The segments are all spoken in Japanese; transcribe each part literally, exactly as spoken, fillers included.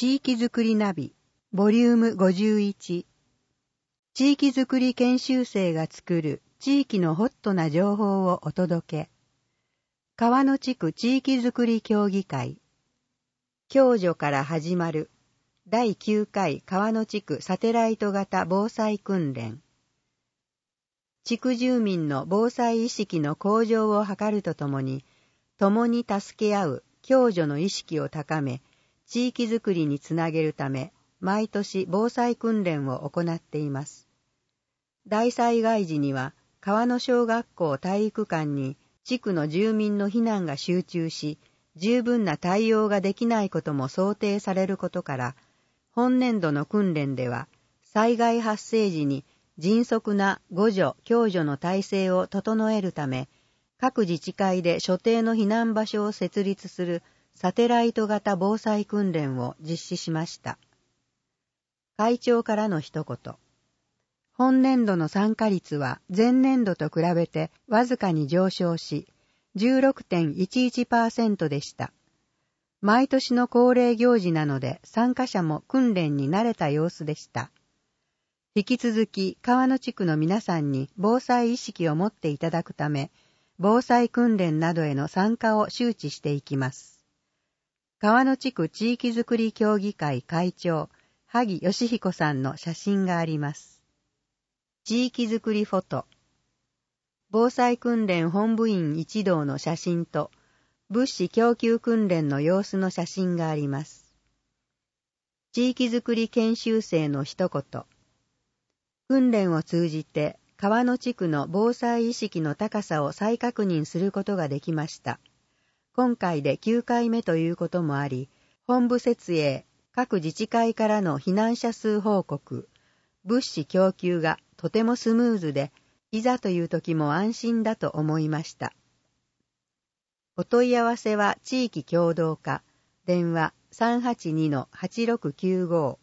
地域づくりナビ、ボリュームごじゅういち。地域づくり研修生が作る地域のホットな情報をお届け。川野地区地域づくり協議会。共助から始まるだいきゅうかい川野地区サテライト型防災訓練。地区住民の防災意識の向上を図るとともに、共に助け合う共助の意識を高め、地域づくりにつなげるため、毎年防災訓練を行っています。大災害時には、川野小学校体育館に地区の住民の避難が集中し、十分な対応ができないことも想定されることから、本年度の訓練では、災害発生時に迅速な互助・共助の体制を整えるため、各自治会で所定の避難場所を設立するサテライト型防災訓練を実施しました。会長からの一言。本年度の参加率は前年度と比べてわずかに上昇し、じゅうろくてんいちいちパーセント でした。毎年の恒例行事なので参加者も訓練に慣れた様子でした。引き続き川野地区の皆さんに防災意識を持っていただくため、防災訓練などへの参加を周知していきます。川野地区地域づくり協議会会長、萩義彦さんの写真があります。地域づくりフォト。防災訓練本部員一同の写真と、物資供給訓練の様子の写真があります。地域づくり研修生の一言。訓練を通じて、川野地区の防災意識の高さを再確認することができました。今回できゅうかいめということもあり、本部設営、各自治会からの避難者数報告、物資供給がとてもスムーズで、いざという時も安心だと思いました。お問い合わせは地域協同課、電話 さんはちにのはちろくきゅうご。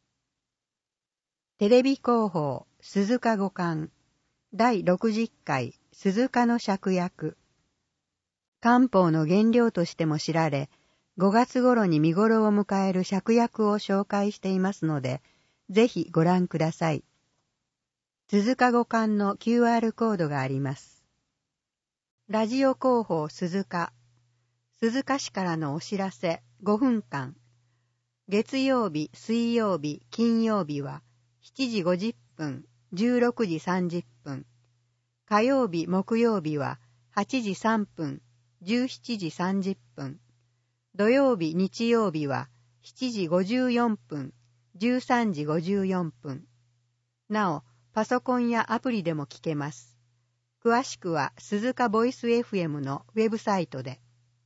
テレビ広報、鈴鹿五冠、だいろくじゅっかい鈴鹿の芍薬。漢方の原料としても知られ、ごがつ頃に見頃を迎える芍薬を紹介していますので、ぜひご覧ください。鈴鹿五冠の キューアール コードがあります。ラジオ広報鈴鹿。鈴鹿市からのお知らせごふんかん。月曜日、水曜日、金曜日はしちじごじゅっぷん、じゅうろくじさんじゅっぷん。火曜日、木曜日ははちじさんぷん、じゅうしちじさんじゅっぷん。土曜日、日曜日はしちじごじゅうよんぷん、じゅうさんじごじゅうよんぷん。なお、パソコンやアプリでも聞けます。詳しくは鈴鹿ボイス エフエム のウェブサイトで。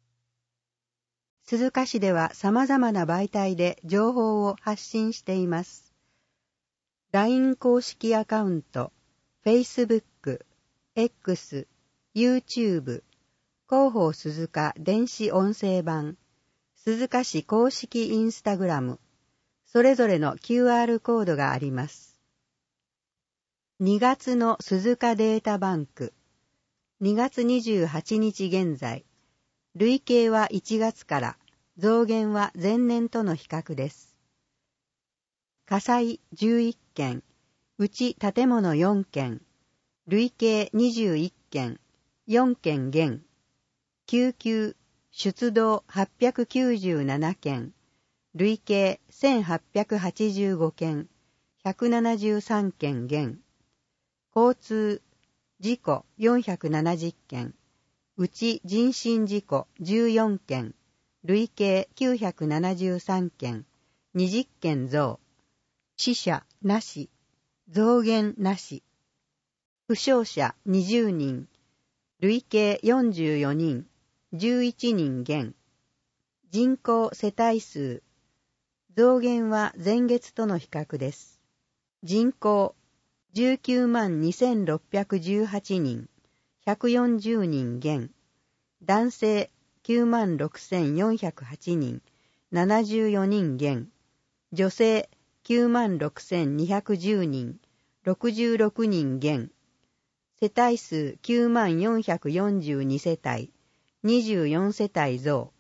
鈴鹿市では様々な媒体で情報を発信しています。ライン 公式アカウント、Facebook、X、YouTube、広報鈴鹿電子音声版、鈴鹿市公式インスタグラム、それぞれの キューアール コードがあります。にがつの鈴鹿データバンク、にがつにじゅうはちにち現在、累計はいちがつから増減は前年との比較です。火災じゅういっけん、うち建物よんけん、累計にじゅういっけん、よんけん減、救急、出動はっぴゃくきゅうじゅうななけん、累計せんはっぴゃくはちじゅうごけん、ひゃくななじゅうさんけん減、交通、事故よんひゃくななじゅっけん、うち人身事故じゅうよんけん、累計きゅうひゃくななじゅうさんけん、にじゅっけん増、死者なし、増減なし、負傷者にじゅうにん、累計よんじゅうよにん、じゅういちにん減、人口世帯数、増減は前月との比較です。人口じゅうきゅうまんにせんろっぴゃくじゅうはちにん、ひゃくよんじゅうにん減、男性きゅうまんろくせんよんひゃくはちにん、ななじゅうよにん減、女性きゅうまんろくせんにひゃくじゅうにん、ろくじゅうろくにん減、世帯数きゅうまんよんひゃくよんじゅうにせたい、にじゅうよんせたい増。